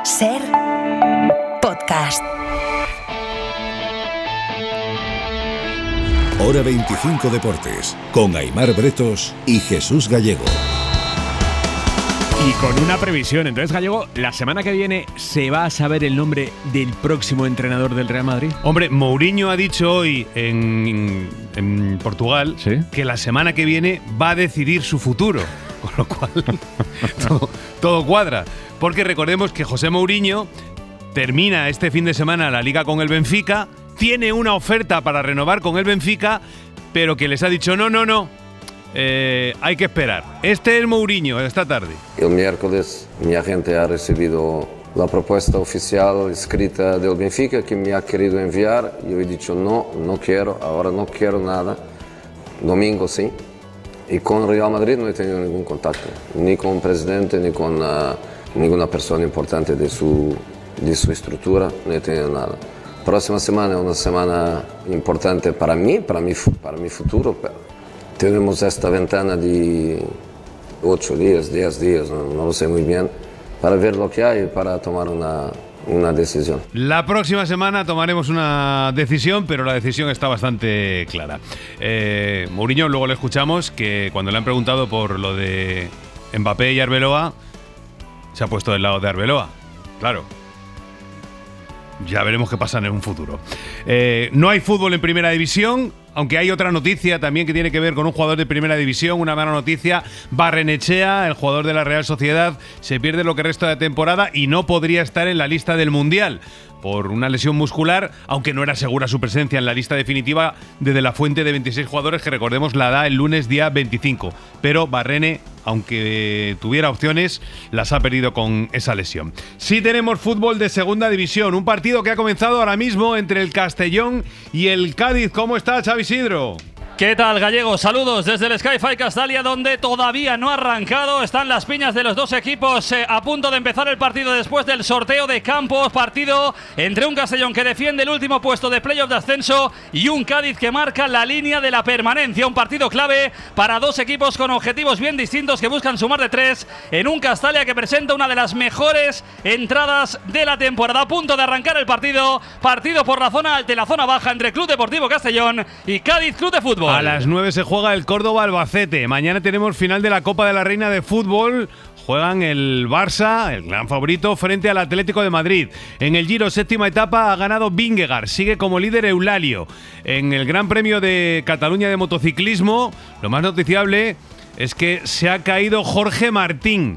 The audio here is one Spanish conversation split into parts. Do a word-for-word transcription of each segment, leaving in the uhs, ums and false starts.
Ser podcast. Hora veinticinco Deportes, con Aimar Bretos y Jesús Gallego. Y con una previsión, entonces, Gallego, la semana que viene se va a saber el nombre del próximo entrenador del Real Madrid. Hombre, Mourinho ha dicho hoy en, en Portugal, ¿sí?, que la semana que viene va a decidir su futuro, con lo cual todo, todo cuadra. Porque recordemos que José Mourinho termina este fin de semana la Liga con el Benfica, tiene una oferta para renovar con el Benfica, pero que les ha dicho no, no, no. Eh, hay que esperar. Este es Mourinho esta tarde. El miércoles mi agente ha recibido la propuesta oficial escrita del Benfica que me ha querido enviar. Yo he dicho no, no quiero, ahora no quiero nada. Domingo sí. Y con Real Madrid no he tenido ningún contacto, ni con el presidente, ni con uh, ninguna persona importante de su, de su estructura, no he tenido nada. Próxima semana es una semana importante para mí, para mi, para mi futuro. Pero tenemos esta ventana de ocho días, diez días, no, no lo sé muy bien, para ver lo que hay y para tomar una, una decisión. La próxima semana tomaremos una decisión, pero la decisión está bastante clara. Eh, Mourinho, luego le escuchamos, que cuando le han preguntado por lo de Mbappé y Arbeloa, se ha puesto del lado de Arbeloa. Claro. Ya veremos qué pasa en un futuro. Eh, no hay fútbol en Primera División, aunque hay otra noticia también que tiene que ver con un jugador de Primera División, una mala noticia. Barrenechea, el jugador de la Real Sociedad, se pierde lo que resta de temporada y no podría estar en la lista del Mundial por una lesión muscular, aunque no era segura su presencia en la lista definitiva de De La Fuente de veintiséis jugadores, que recordemos la da el lunes día veinticinco. Pero Barrene, aunque tuviera opciones, las ha perdido con esa lesión. Sí tenemos fútbol de Segunda División, un partido que ha comenzado ahora mismo entre el Castellón y el Cádiz. ¿Cómo está, Xavi Isidro? ¿Qué tal, Gallego? Saludos desde el Sky-Fi Castalia, donde todavía no ha arrancado. Están las piñas de los dos equipos eh, a punto de empezar el partido después del sorteo de campos. Partido entre un Castellón que defiende el último puesto de playoff de ascenso y un Cádiz que marca la línea de la permanencia. Un partido clave para dos equipos con objetivos bien distintos que buscan sumar de tres en un Castalia que presenta una de las mejores entradas de la temporada. A punto de arrancar el partido. Partido por la zona alta y la zona baja entre Club Deportivo Castellón y Cádiz Club de Fútbol. A las nueve se juega el Córdoba-Albacete. Mañana tenemos final de la Copa de la Reina de Fútbol. Juegan el Barça, el gran favorito, frente al Atlético de Madrid. En el Giro, séptima etapa, ha ganado Vingegaard. Sigue como líder Eulalio. En el Gran Premio de Cataluña de motociclismo, lo más noticiable es que se ha caído Jorge Martín.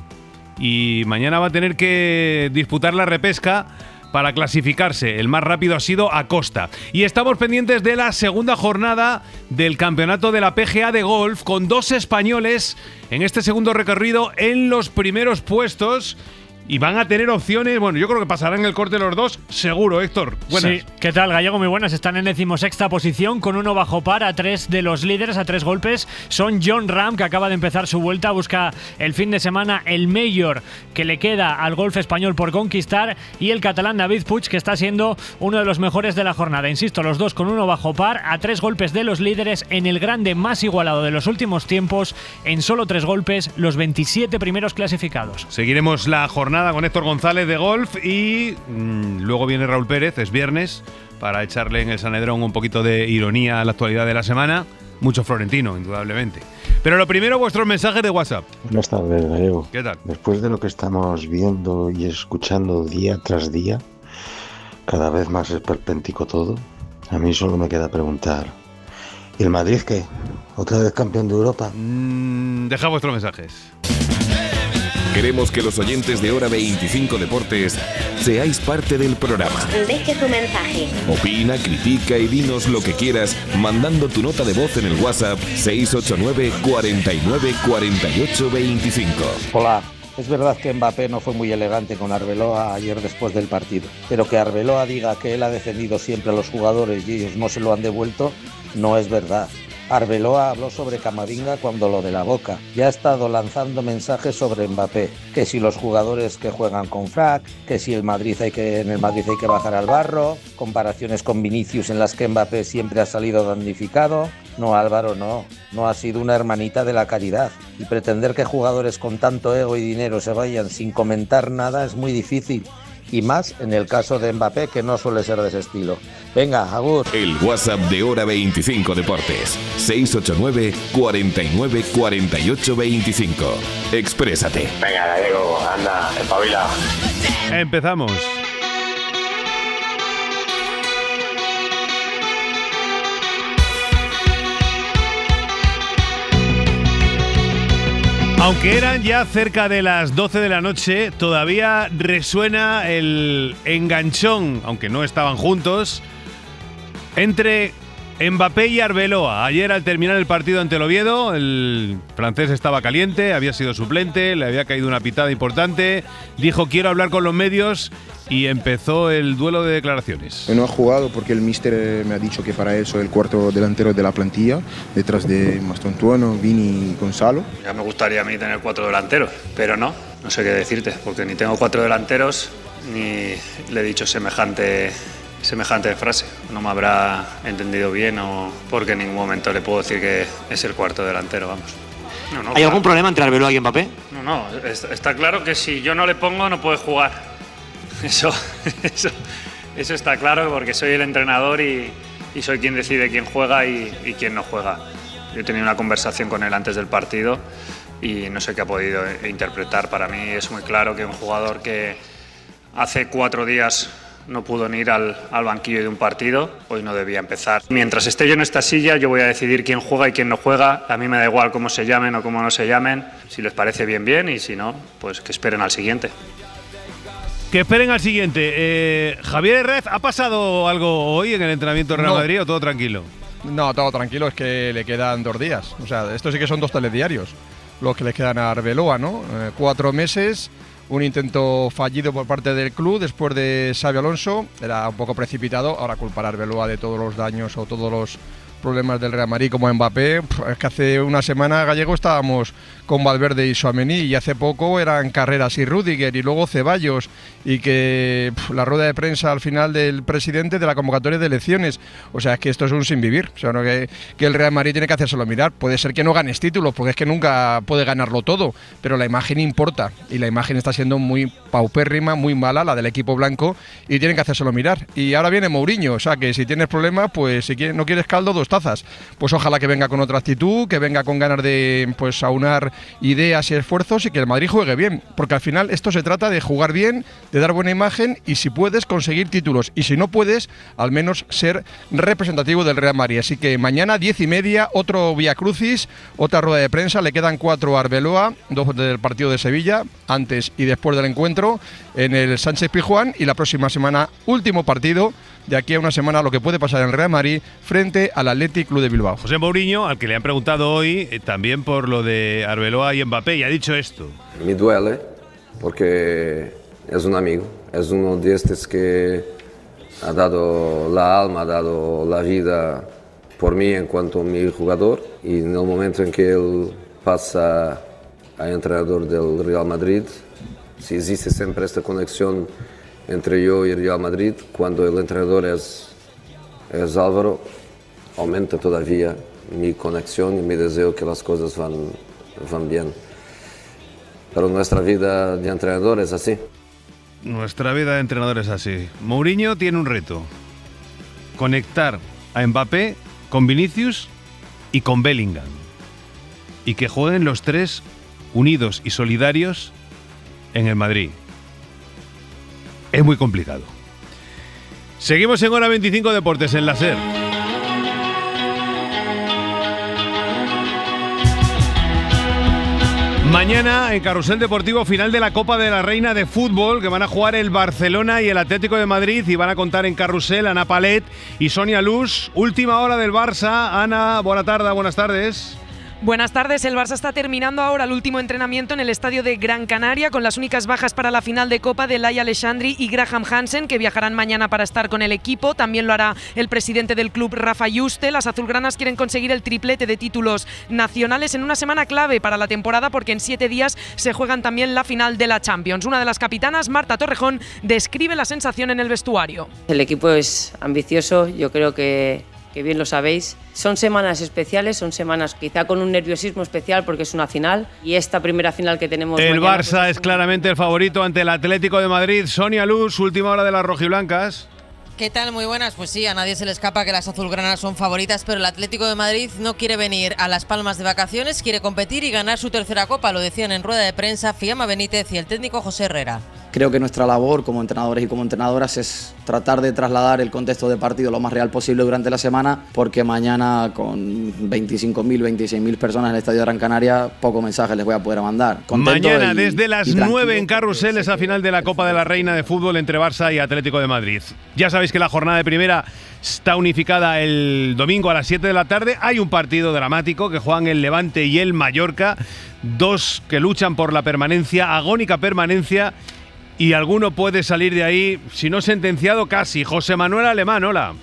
Y mañana va a tener que disputar la repesca para clasificarse. El más rápido ha sido Acosta. Y estamos pendientes de la segunda jornada del campeonato de la P G A de golf, con dos españoles en este segundo recorrido en los primeros puestos. Y van a tener opciones, bueno, yo creo que pasarán el corte los dos, seguro, Héctor. Buenas. Sí, ¿qué tal, Gallego? Muy buenas. Están en decimosexta posición con uno bajo par a tres de los líderes, a tres golpes. Son Jon Rahm, que acaba de empezar su vuelta, busca el fin de semana el Major que le queda al golf español por conquistar, y el catalán David Puig, que está siendo uno de los mejores de la jornada. Insisto, los dos con uno bajo par, a tres golpes de los líderes en el grande más igualado de los últimos tiempos, en solo tres golpes, los veintisiete primeros clasificados. Seguiremos la jornada con Héctor González de golf y mmm, luego viene Raúl Pérez, es viernes, para echarle en el Sanedrón un poquito de ironía a la actualidad de la semana. Mucho florentino, indudablemente. Pero lo primero, vuestros mensajes de WhatsApp. Buenas tardes, Gallego. ¿Qué tal? Después de lo que estamos viendo y escuchando día tras día, cada vez más esperpéntico todo, a mí solo me queda preguntar, ¿y el Madrid qué? ¿Otra vez campeón de Europa? Mm, deja vuestros mensajes. Queremos que los oyentes de Hora veinticinco Deportes seáis parte del programa. Deje su mensaje. Opina, critica y dinos lo que quieras mandando tu nota de voz en el WhatsApp seis ocho nueve, cuatro nueve, cuatro ocho dos cinco. Hola, es verdad que Mbappé no fue muy elegante con Arbeloa ayer después del partido, pero que Arbeloa diga que él ha defendido siempre a los jugadores y ellos no se lo han devuelto, no es verdad. Arbeloa habló sobre Camavinga cuando lo de la Boca. Ya ha estado lanzando mensajes sobre Mbappé, que si los jugadores que juegan con frac, que si el Madrid hay que, en el Madrid hay que bajar al barro, comparaciones con Vinicius en las que Mbappé siempre ha salido damnificado. No, Álvaro, no. No ha sido una hermanita de la caridad. Y pretender que jugadores con tanto ego y dinero se vayan sin comentar nada es muy difícil. y más en el caso de Mbappé, que no suele ser de ese estilo. Venga, agur. El WhatsApp de Hora veinticinco Deportes, seis ocho nueve, cuarenta y nueve, cuarenta y ocho veinticinco. Exprésate. Venga, Gallego, anda, espabila. Empezamos. Aunque eran ya cerca de las doce de la noche, todavía resuena el enganchón, aunque no estaban juntos, entre Mbappé y Arbeloa. Ayer, al terminar el partido ante el Oviedo, el francés estaba caliente, había sido suplente, le había caído una pitada importante, dijo quiero hablar con los medios y empezó el duelo de declaraciones. No ha jugado porque el míster me ha dicho que para él soy el cuarto delantero de la plantilla, detrás de Mastrotuono, Vini y Gonzalo. Ya me gustaría a mí tener cuatro delanteros, pero no, no sé qué decirte, porque ni tengo cuatro delanteros ni le he dicho semejante... semejante frase. No me habrá entendido bien o porque en ningún momento le puedo decir que es el cuarto delantero, vamos. No, no, ¿Hay claro. algún problema entre Arbeloa y Mbappé? No, no, está claro que si yo no le pongo no puede jugar. Eso, eso, eso está claro porque soy el entrenador y, y soy quien decide quién juega y, y quién no juega. Yo he tenido una conversación con él antes del partido y no sé qué ha podido interpretar. Para mí es muy claro que un jugador que hace cuatro días no pudo ni ir al, al banquillo de un partido, hoy no debía empezar. Mientras esté yo en esta silla, yo voy a decidir quién juega y quién no juega. A mí me da igual cómo se llamen o cómo no se llamen. Si les parece bien, bien, y si no, pues que esperen al siguiente. Que esperen al siguiente. Eh, Javier Herrez, ¿ha pasado algo hoy en el entrenamiento de Real No. Madrid o todo tranquilo? No, todo tranquilo, es que le quedan dos días. O sea, esto sí que son dos telediarios los que le quedan a Arbeloa, ¿no? Eh, cuatro meses, un intento fallido por parte del club después de Xabi Alonso. Era un poco precipitado. Ahora culpar a Arbeloa de todos los daños o todos los problemas del Real Madrid como Mbappé. Es que hace una semana, Gallego, estábamos con Valverde y Tchouaméni y hace poco eran Carreras y Rüdiger y luego Ceballos, y que pff, la rueda de prensa al final del presidente de la convocatoria de elecciones. O sea, es que esto es un sinvivir. O sea, ¿no? que, que el Real Madrid tiene que hacérselo mirar. Puede ser que no ganes títulos, porque es que nunca puede ganarlo todo, pero la imagen importa y la imagen está siendo muy paupérrima, muy mala, la del equipo blanco, y tienen que hacérselo mirar. Y ahora viene Mourinho, o sea, que si tienes problemas, pues si quieres, no quieres caldo, dos tazas. Pues ojalá que venga con otra actitud, que venga con ganas de pues aunar ideas y esfuerzos y que el Madrid juegue bien, porque al final esto se trata de jugar bien, de dar buena imagen y, si puedes, conseguir títulos, y si no puedes, al menos ser representativo del Real Madrid. Así que mañana diez y media, otro Vía Crucis, otra rueda de prensa. Le quedan cuatro a Arbeloa, dos del partido de Sevilla, antes y después del encuentro en el Sánchez Pizjuán, y la próxima semana último partido, de aquí a una semana, lo que puede pasar en el Real Madrid frente al Athletic Club de Bilbao. José Mourinho, al que le han preguntado hoy eh, también por lo de Arbeloa y Mbappé, y ha dicho esto. Me duele porque es un amigo, es uno de estos que ha dado la alma, ha dado la vida por mí en cuanto mi jugador, y en el momento en que él pasa a entrenador del Real Madrid, si existe siempre esta conexión entre yo y el Real Madrid, cuando el entrenador es, es Álvaro, aumenta todavía mi conexión y mi deseo que las cosas van, van bien. Pero nuestra vida de entrenador es así. Nuestra vida de entrenador es así. Mourinho tiene un reto: conectar a Mbappé con Vinicius y con Bellingham, y que jueguen los tres unidos y solidarios en el Madrid. Es muy complicado. Seguimos en Hora veinticinco Deportes en la SER. Mañana en Carrusel Deportivo, final de la Copa de la Reina de Fútbol, que van a jugar el Barcelona y el Atlético de Madrid, y van a contar en Carrusel Ana Palet y Sonia Luz. Última hora del Barça. Ana, buena tarde, buenas tardes. Buenas tardes. El Barça está terminando ahora el último entrenamiento en el estadio de Gran Canaria, con las únicas bajas para la final de Copa de Laia Alexandri y Graham Hansen, que viajarán mañana para estar con el equipo. También lo hará el presidente del club, Rafa Yuste. Las azulgranas quieren conseguir el triplete de títulos nacionales en una semana clave para la temporada, porque en siete días se juegan también la final de la Champions. Una de las capitanas, Marta Torrejón, describe la sensación en el vestuario. El equipo es ambicioso, yo creo que que bien lo sabéis. Son semanas especiales, son semanas quizá con un nerviosismo especial porque es una final y esta primera final que tenemos El mañana, Barça pues, es claramente el favorito ante el Atlético de Madrid. Sonia Luz, última hora de las rojiblancas. ¿Qué tal? Muy buenas. Pues sí, a nadie se le escapa que las azulgranas son favoritas, pero el Atlético de Madrid no quiere venir a Las Palmas de vacaciones, quiere competir y ganar su tercera copa, lo decían en rueda de prensa Fiamma Benítez y el técnico José Herrera. Creo que nuestra labor como entrenadores y como entrenadoras es tratar de trasladar el contexto de partido lo más real posible durante la semana, porque mañana con veinticinco mil, veintiséis mil personas en el Estadio de Gran Canaria, poco mensaje les voy a poder mandar. Contento Mañana y, desde las y nueve en Carrusel esa final de la Copa de la Reina de Fútbol entre Barça y Atlético de Madrid. Ya sabéis que la jornada de primera está unificada el domingo a las siete de la tarde. Hay un partido dramático que juegan el Levante y el Mallorca, dos que luchan por la permanencia, agónica permanencia, y alguno puede salir de ahí, si no sentenciado, casi. José Manuel Alemán, hola.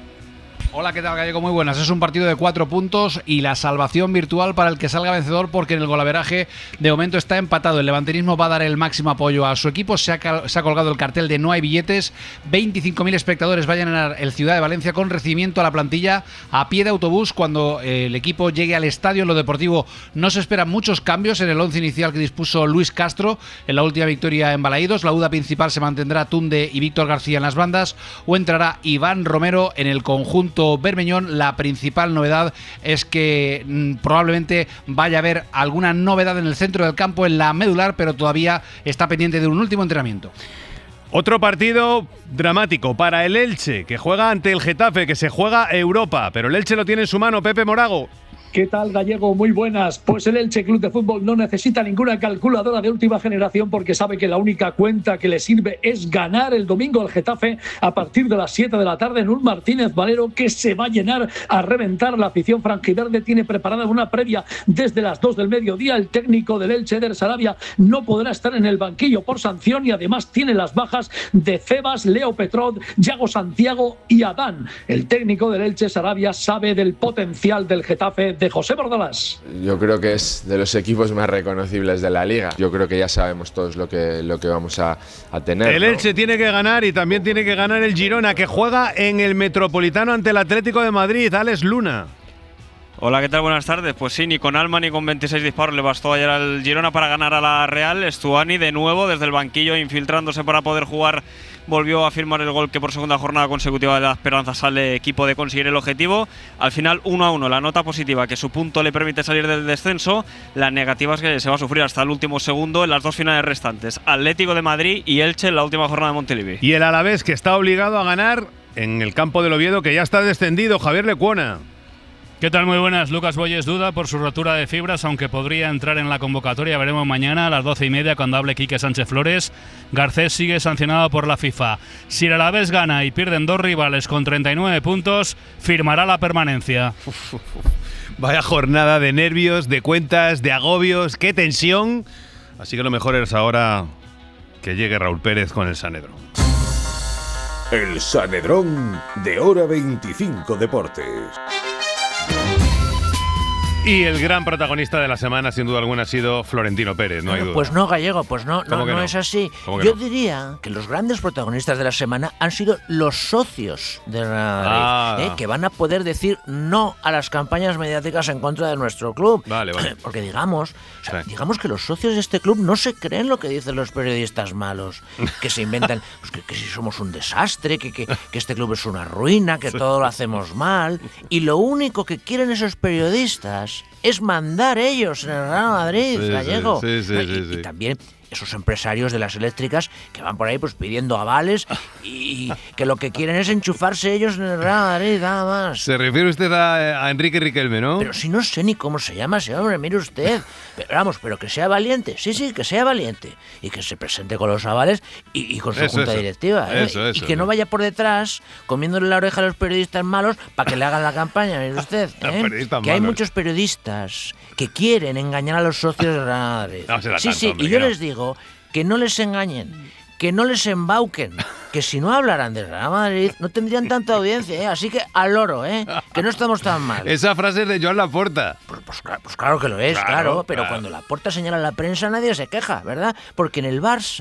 Hola, ¿qué tal, Gallego? Muy buenas. Es un partido de cuatro puntos y la salvación virtual para el que salga vencedor, porque en el golaveraje de momento está empatado. El levantinismo va a dar el máximo apoyo a su equipo. Se ha, se ha colgado el cartel de no hay billetes. veinticinco mil espectadores va a llenar el Ciudad de Valencia con recibimiento a la plantilla a pie de autobús cuando eh, el equipo llegue al estadio. En lo deportivo no se esperan muchos cambios en el once inicial que dispuso Luis Castro en la última victoria en Balaídos. La duda principal se mantendrá Tunde y Víctor García en las bandas, o entrará Iván Romero en el conjunto bermeñón. La principal novedad es que mmm, probablemente vaya a haber alguna novedad en el centro del campo, en la medular, pero todavía está pendiente de un último entrenamiento. Otro partido dramático para el Elche, que juega ante el Getafe, que se juega Europa, pero el Elche lo tiene en su mano. Pepe Morago. ¿Qué tal, Gallego? Muy buenas. Pues el Elche Club de Fútbol no necesita ninguna calculadora de última generación, porque sabe que la única cuenta que le sirve es ganar el domingo al Getafe a partir de las siete de la tarde en un Martínez Valero que se va a llenar a reventar. La afición franjiverde tiene preparada una previa desde las dos del mediodía. El técnico del Elche, Eder Sarabia, no podrá estar en el banquillo por sanción y además tiene las bajas de Cebas, Leo Petrov, Yago Santiago y Adán. El técnico del Elche, Sarabia, sabe del potencial del Getafe de José Bordalás. Yo creo que es de los equipos más reconocibles de la liga. Yo creo que ya sabemos todos lo que, lo que vamos a, a tener. El ¿no? Elche tiene que ganar y también tiene que ganar el Girona, que juega en el Metropolitano ante el Atlético de Madrid. Alex Luna. Hola, ¿qué tal? Buenas tardes. Pues sí, ni con alma ni con veintiséis disparos le bastó ayer al Girona para ganar a la Real. Stuani de nuevo desde el banquillo infiltrándose para poder jugar. Volvió a firmar el gol que por segunda jornada consecutiva de la Esperanza sale equipo de conseguir el objetivo. Al final uno a uno, la nota positiva, que su punto le permite salir del descenso. La negativa es que se va a sufrir hasta el último segundo en las dos finales restantes. Atlético de Madrid y Elche en la última jornada de Montilivi. Y el Alavés, que está obligado a ganar en el campo del Oviedo, que ya está descendido. Javier Lecuona. ¿Qué tal? Muy buenas. Lucas Boyes duda por su rotura de fibras, aunque podría entrar en la convocatoria. Veremos mañana a las doce y media cuando hable Quique Sánchez Flores. Garcés sigue sancionado por la FIFA. Si el Alavés gana y pierden dos rivales con treinta y nueve puntos, firmará la permanencia. Uf, uf, uf. Vaya jornada de nervios, de cuentas, de agobios, qué tensión. Así que lo mejor es ahora que llegue Raúl Pérez con el Sanedrón. El Sanedrón de Hora veinticinco Deportes. Y el gran protagonista de la semana, sin duda alguna, ha sido Florentino Pérez, no hay duda. Pues no, Gallego, pues no, no, ¿Cómo que no no? es así. ¿Cómo que Yo no? diría que los grandes protagonistas de la semana han sido los socios de Real Madrid, Ah. ¿eh? que van a poder decir no a las campañas mediáticas en contra de nuestro club. Vale, vale. Porque digamos, o sea, Sí. digamos que los socios de este club no se creen lo que dicen los periodistas malos, que se inventan pues, que, que si somos un desastre, que, que, que este club es una ruina, que Sí. todo lo hacemos mal. Y lo único que quieren esos periodistas es mandar ellos en el Real Madrid, Sí, sí, Gallego. sí, sí, ¿no? sí, y, sí. y también esos empresarios de las eléctricas que van por ahí pues pidiendo avales y que lo que quieren es enchufarse ellos en el Real Madrid, nada más. Se refiere usted a, a Enrique Riquelme, ¿no? Pero si no sé ni cómo se llama ese hombre, mire usted. Pero vamos, pero que sea valiente, sí, sí, que sea valiente. Y que se presente con los avales y, y con su Eso, junta eso. directiva. ¿eh? Eso, eso, y que no eso. vaya por detrás comiéndole la oreja a los periodistas malos para que le hagan la campaña, mire usted. Los ¿eh? periodistas Que hay malos. muchos periodistas que quieren engañar a los socios de Real Madrid. No será sí, tanto, sí, hombre, y yo que no. les digo que no les engañen, que no les embauquen, que si no hablaran de Real Madrid no tendrían tanta audiencia, ¿eh? Así que al loro, ¿eh? Que no estamos tan mal. Esa frase es de Joan Laporta. Pues, pues claro, pues claro que lo es, Claro, claro, pero claro. cuando Laporta señala a la prensa nadie se queja, ¿verdad? Porque en el Barça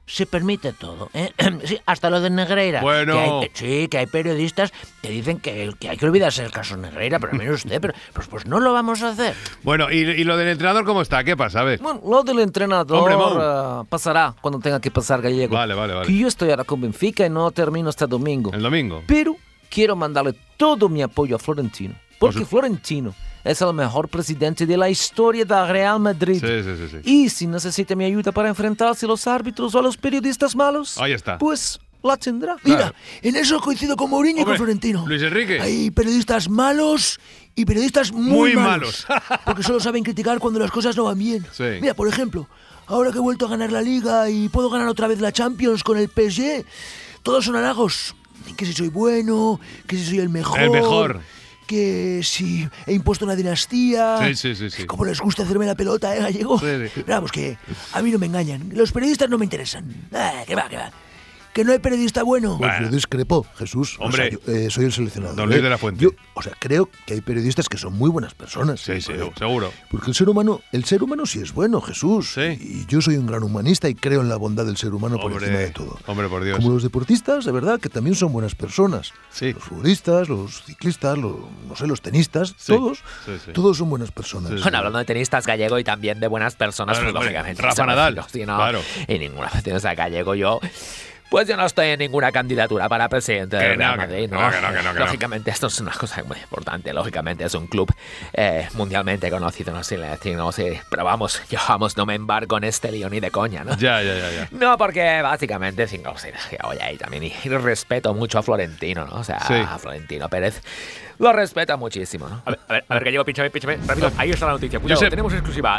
se permite todo, ¿eh? Sí, hasta lo de Negreira. Bueno. Que hay, sí, que hay periodistas que dicen que, que hay que olvidarse del caso Negreira, pero mire usted, pero pues, pues no lo vamos a hacer. Bueno, ¿y, y lo del entrenador cómo está? ¿Qué pasa? A ver. Bueno, lo del entrenador Hombre, uh, pasará cuando tenga que pasar, Gallego. Vale, vale, vale. Que yo estoy ahora con Benfica y no termino hasta domingo. El domingo. Pero quiero mandarle todo mi apoyo a Florentino, porque Pues- Florentino es el mejor presidente de la historia del Real Madrid. Sí, sí, sí, sí. Y si necesita mi ayuda para enfrentarse a los árbitros o a los periodistas malos, Ahí está. pues la tendrá. Claro. En eso coincido con Mourinho y Hombre, con Florentino. Luis Enrique. Hay periodistas malos y periodistas muy, Muy malos. malos. Porque solo saben criticar cuando las cosas no van bien. Sí. Mira, por ejemplo, ahora que he vuelto a ganar la Liga y puedo ganar otra vez la Champions con el P S G, todos son halagos. Que si soy bueno, que si soy el mejor. El mejor. Que si he impuesto una dinastía. Sí, sí, sí, sí. Como les gusta hacerme la pelota, ¿eh, Gallego? Sí, sí. Pero vamos, que a mí no me engañan. Los periodistas no me interesan. Ah, que va, que va. Que no hay periodista bueno. Pues yo discrepo, Jesús. Hombre. O sea, yo, eh, soy el seleccionador. Don Luis ¿eh? de la Fuente. Yo, o sea, creo que hay periodistas que son muy buenas personas. Sí, sí, Porque- seguro. Porque el ser humano, el ser humano sí es bueno, Jesús. Sí. Y yo soy un gran humanista y creo en la bondad del ser humano por Hombre, encima de todo. hombre, por Dios. Como los deportistas, de verdad, que también son buenas personas. Sí. Los futbolistas, los ciclistas, los, no sé, los tenistas, Sí. todos, Sí, sí. todos son buenas personas. Sí, sí. Bueno, hablando de tenistas, Gallego, y también de buenas personas, Claro, pues hombre, lógicamente. Rafa eso me Nadal, refiero, sí, no, claro. Y ninguna o sea, Gallego, yo. Pues yo no estoy en ninguna candidatura para presidente Que del Real no, que- Madrid, que ¿no? no, que no, que no, que no. Lógicamente, esto es una cosa muy importante. Lógicamente, es un club eh, mundialmente conocido, no sé, decir, no sé. Pero vamos, yo vamos, no me embargo en este lío ni de coña, ¿no? Ya, ya, ya, ya. No, porque básicamente, sí, no sé, oye, ahí también y, y respeto mucho a Florentino, ¿no? O sea, Sí. a Florentino Pérez lo respeto muchísimo, ¿no? A ver, a ver, a ver, Gallego, pínchame, pínchame, rápido. Ahí está la noticia, cuidado, Josep. tenemos exclusiva.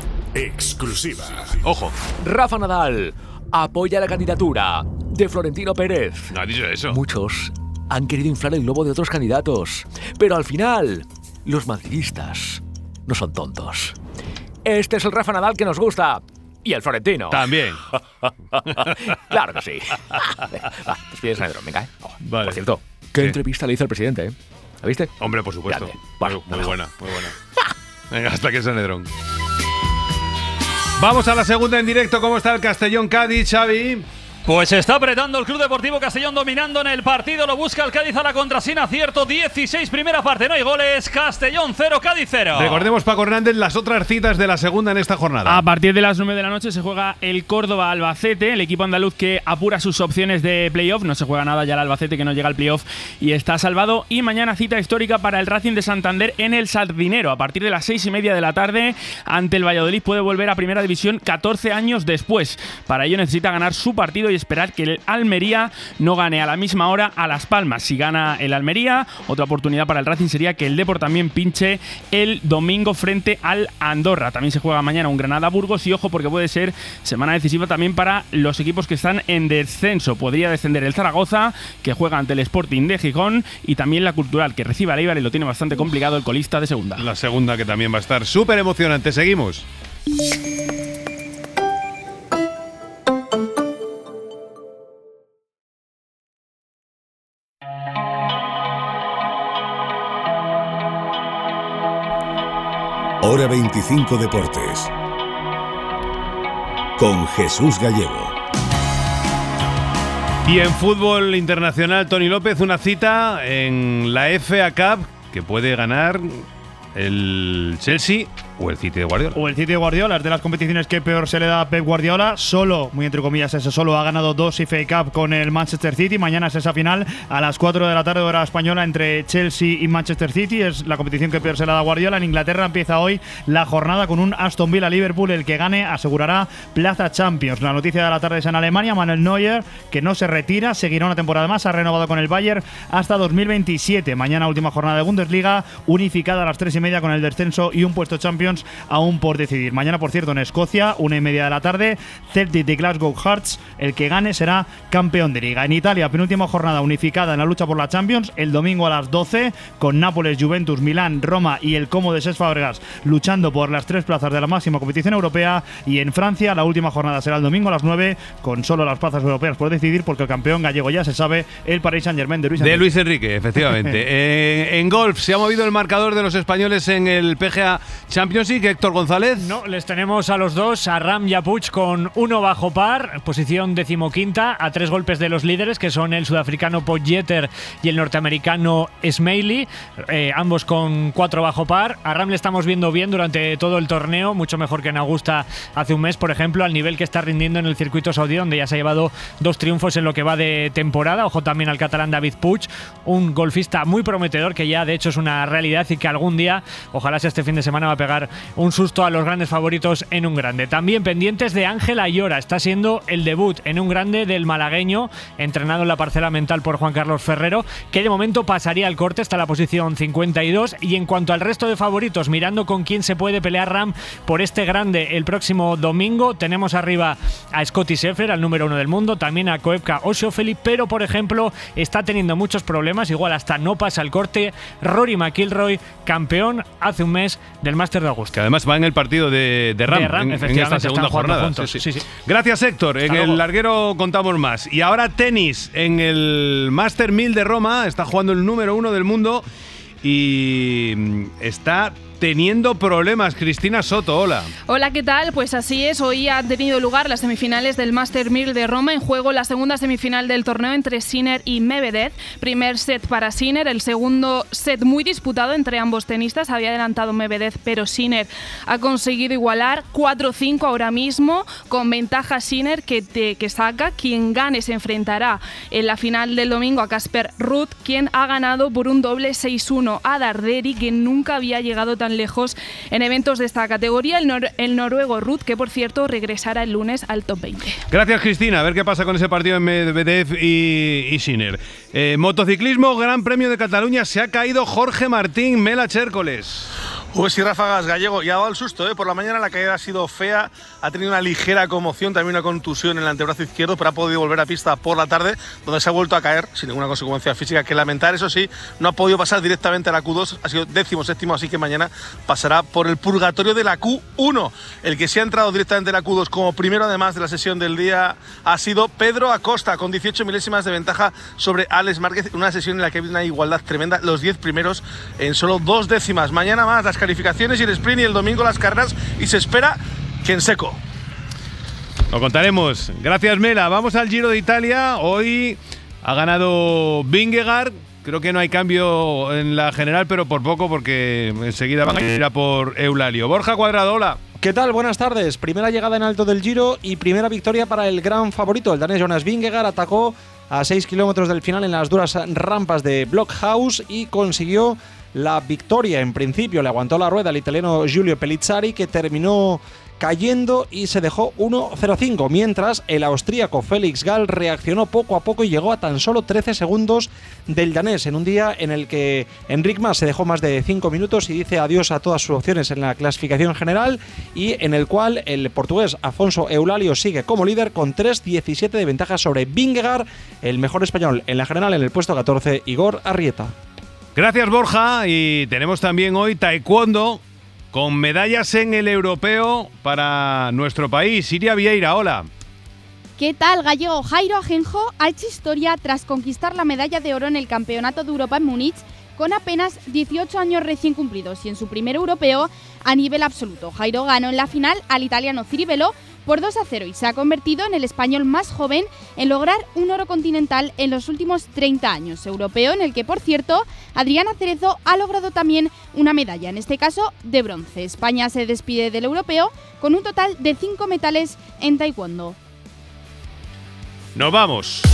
Exclusiva. Ojo. Rafa Nadal apoya la candidatura de Florentino Pérez. No ha dicho eso. Muchos han querido inflar el globo de otros candidatos, pero al final, los madridistas no son tontos. Este es el Rafa Nadal que nos gusta. Y el Florentino. También. Claro que sí. Va, despides, Nedron, venga, ¿eh? Oh, Vale. Por cierto, ¿qué ¿Qué? entrevista le hizo el presidente, eh? ¿La viste? Hombre, por supuesto. Grande. Muy, Bueno, muy no, buena, muy buena. Venga, hasta que se Nedrón. Vamos a la segunda en directo. ¿Cómo está el Castellón Cádiz, Xavi? Pues está apretando el Club Deportivo Castellón, dominando en el partido. Lo busca el Cádiz a la contra sin acierto. dieciséis primera parte, no hay goles. Castellón cero, Cádiz cero. Recordemos, Paco Hernández, las otras citas de la segunda en esta jornada. A partir de las nueve de la noche se juega el Córdoba-Albacete, el equipo andaluz que apura sus opciones de playoff. No se juega nada ya el Albacete, que no llega al playoff y está salvado. Y mañana cita histórica para el Racing de Santander en el Sardinero. A partir de las seis y media de la tarde, ante el Valladolid, puede volver a Primera División catorce años después. Para ello necesita ganar su partido y esperar que el Almería no gane a la misma hora a Las Palmas. Si gana el Almería, otra oportunidad para el Racing sería que el Depor también pinche el domingo frente al Andorra. También se juega mañana un Granada-Burgos y ojo porque puede ser semana decisiva también para los equipos que están en descenso. Podría descender el Zaragoza, que juega ante el Sporting de Gijón, y también la Cultural, que recibe al Eibar y lo tiene bastante complicado el colista de segunda. La segunda, que también va a estar súper emocionante. Seguimos. Hora veinticinco Deportes. Con Jesús Gallego. Y en fútbol internacional, Tony López, una cita en la F A Cup que puede ganar el Chelsea o el City de Guardiola. O el City de Guardiola, es de las competiciones que peor se le da a Pep Guardiola. Solo, muy entre comillas, ese solo ha ganado dos F A Cup con el Manchester City. Mañana es esa final a las cuatro de la tarde, hora española, entre Chelsea y Manchester City. Es la competición que peor se le da a Guardiola. En Inglaterra empieza hoy la jornada con un Aston Villa-Liverpool. El que gane asegurará plaza Champions. La noticia de la tarde es en Alemania. Manuel Neuer, que no se retira, seguirá una temporada más. Ha renovado con el Bayern hasta dos mil veintisiete. Mañana última jornada de Bundesliga, unificada a las tres y media con el descenso y un puesto Champions aún por decidir. Mañana, por cierto, en Escocia, una y media de la tarde, Celtic de Glasgow Hearts. El que gane será campeón de liga. En Italia, penúltima jornada unificada en la lucha por la Champions, el domingo a las doce, con Nápoles, Juventus, Milán, Roma y el Como de Cesc Fábregas luchando por las tres plazas de la máxima competición europea. Y en Francia, la última jornada será el domingo a las nueve, con solo las plazas europeas por decidir, porque el campeón gallego ya se sabe, el Paris Saint-Germain de Luis Enrique. De Luis Enrique, efectivamente. eh, en golf se ha movido el marcador de los españoles en el P G A Championship Championship, Héctor González. No, les tenemos a los dos, a Ram y a Puig con uno bajo par, posición decimoquinta, a tres golpes de los líderes, que son el sudafricano Potgieter y el norteamericano Smiley, eh, ambos con cuatro bajo par. A Ram le estamos viendo bien durante todo el torneo, mucho mejor que en Augusta hace un mes, por ejemplo, al nivel que está rindiendo en el circuito saudí, donde ya se ha llevado dos triunfos en lo que va de temporada. Ojo también al catalán David Puig, un golfista muy prometedor que ya de hecho es una realidad y que algún día, ojalá sea este fin de semana, va a pegar un susto a los grandes favoritos en un grande. También pendientes de Ángel Ayora, está siendo el debut en un grande del malagueño, entrenado en la parcela mental por Juan Carlos Ferrero, que de momento pasaría al corte hasta la posición cincuenta y dos. Y en cuanto al resto de favoritos, mirando con quién se puede pelear Ram por este grande el próximo domingo, tenemos arriba a Scottie Scheffler, al número uno del mundo, también a Koepka o Schauffele, pero por ejemplo está teniendo muchos problemas, igual hasta no pasa el corte, Rory McIlroy, campeón hace un mes del Máster de Augusta. Que además va en el partido de, de Ram, de Ram en, en esta segunda jornada. Sí, sí. Sí, sí. Gracias, Héctor. Hasta en luego. el larguero contamos más. Y ahora tenis. En el Master mil de Roma está jugando el número uno del mundo y está teniendo problemas. Cristina Soto, hola. Hola, ¿qué tal? Pues así es, hoy han tenido lugar las semifinales del Master mil de Roma, en juego la segunda semifinal del torneo entre Sinner y Medvedev. Primer set para Sinner, el segundo set muy disputado entre ambos tenistas, había adelantado Medvedev, pero Sinner ha conseguido igualar cuatro cinco ahora mismo, con ventaja Sinner que, te, que saca. Quien gane se enfrentará en la final del domingo a Casper Ruud, quien ha ganado por un doble seis uno a Darderi, que nunca había llegado tan lejos en eventos de esta categoría, el, nor el noruego Ruud, que por cierto regresará el lunes al top veinte. Gracias, Cristina. A ver qué pasa con ese partido en Medvedev y, y Sinner. Eh, motociclismo, Gran Premio de Cataluña, se ha caído Jorge Martín Mela Chércoles. Pues sí, ráfagas, Gallego, y ha dado el susto, ¿eh? Por la mañana la caída ha sido fea, ha tenido una ligera conmoción, también una contusión en el antebrazo izquierdo, pero ha podido volver a pista por la tarde, donde se ha vuelto a caer sin ninguna consecuencia física que lamentar. Eso sí, no ha podido pasar directamente a la Q dos, ha sido décimo séptimo, así que mañana pasará por el purgatorio de la Q uno. El que se ha entrado directamente en la Q dos como primero, además de la sesión del día, ha sido Pedro Acosta, con dieciocho milésimas de ventaja sobre Alex Márquez, una sesión en la que hay una igualdad tremenda, los diez primeros en solo dos décimas. Mañana más las calificaciones y el sprint, y el domingo las carreras, y se espera que en seco. Lo contaremos. Gracias, Mela. Vamos al Giro de Italia. Hoy ha ganado Vingegaard. Creo que no hay cambio en la general, pero por poco, porque enseguida van a ir a por Eulalio. Borja Cuadrado, hola. ¿Qué tal? Buenas tardes. Primera llegada en alto del Giro y primera victoria para el gran favorito. El danés Jonas Vingegaard atacó a seis kilómetros del final en las duras rampas de Blockhouse y consiguió la victoria. En principio le aguantó la rueda al italiano Giulio Pellizzari, que terminó cayendo y se dejó uno cero cinco, mientras el austríaco Felix Gall reaccionó poco a poco y llegó a tan solo trece segundos del danés, en un día en el que Enric Mas se dejó más de cinco minutos y dice adiós a todas sus opciones en la clasificación general, y en el cual el portugués Afonso Eulalio sigue como líder con tres diecisiete de ventaja sobre Vingegaard, el mejor español en la general en el puesto catorce, Igor Arrieta. Gracias, Borja. Y tenemos también hoy taekwondo, con medallas en el europeo para nuestro país. Siria Vieira, hola. ¿Qué tal, Gallego? Jairo Ajenjo ha hecho historia tras conquistar la medalla de oro en el Campeonato de Europa en Múnich con apenas dieciocho años recién cumplidos y en su primer europeo a nivel absoluto. Jairo ganó en la final al italiano Ciribello por dos a cero y se ha convertido en el español más joven en lograr un oro continental en los últimos treinta años. Europeo en el que, por cierto, Adriana Cerezo ha logrado también una medalla, en este caso de bronce. España se despide del europeo con un total de cinco metales en taekwondo. Nos vamos.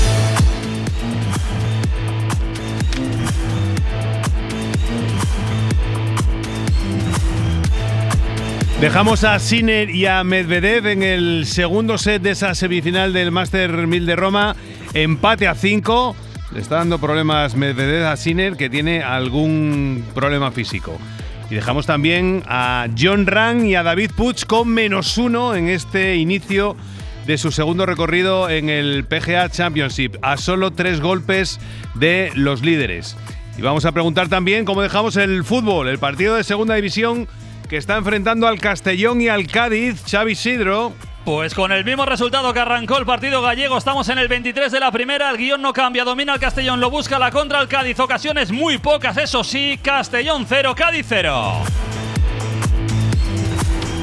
Dejamos a Sinner y a Medvedev en el segundo set de esa semifinal del Master mil de Roma. Empate a cinco. Le está dando problemas Medvedev a Sinner, que tiene algún problema físico. Y dejamos también a John Ram y a David Puig con menos uno en este inicio de su segundo recorrido en el P G A Championship, a solo tres golpes de los líderes. Y vamos a preguntar también cómo dejamos el fútbol, el partido de segunda división que está enfrentando al Castellón y al Cádiz. Xavi Sidro. Pues con el mismo resultado que arrancó el partido gallego, estamos en el veintitrés de la primera, el guión no cambia, domina el Castellón, lo busca la contra el Cádiz, ocasiones muy pocas, eso sí, Castellón cero, Cádiz cero.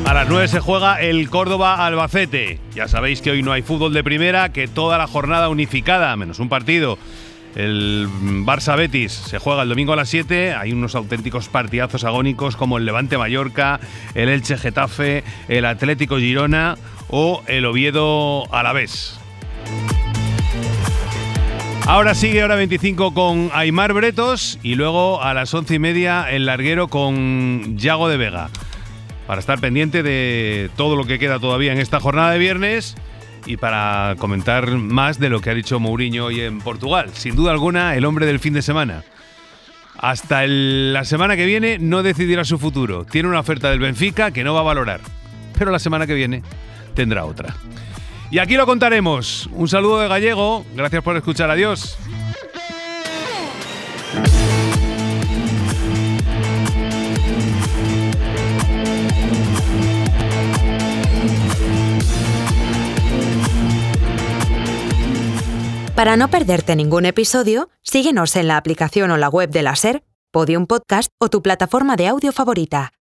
A las nueve se juega el Córdoba-Albacete. Ya sabéis que hoy no hay fútbol de primera, que toda la jornada unificada, menos un partido. El Barça-Betis se juega el domingo a las siete. Hay unos auténticos partidazos agónicos como el Levante-Mallorca, el Elche-Getafe, el Atlético-Girona o el Oviedo-Alavés. Ahora sigue Hora veinticinco con Aimar Bretos y luego a las once y media el larguero con Yago de Vega. Para estar pendiente de todo lo que queda todavía en esta jornada de viernes y para comentar más de lo que ha dicho Mourinho hoy en Portugal. Sin duda alguna, el hombre del fin de semana. Hasta el, la semana que viene no decidirá su futuro. Tiene una oferta del Benfica que no va a valorar. Pero la semana que viene tendrá otra. Y aquí lo contaremos. Un saludo de Gallego. Gracias por escuchar. Adiós. Para no perderte ningún episodio, síguenos en la aplicación o la web de la SER, Podium Podcast o tu plataforma de audio favorita.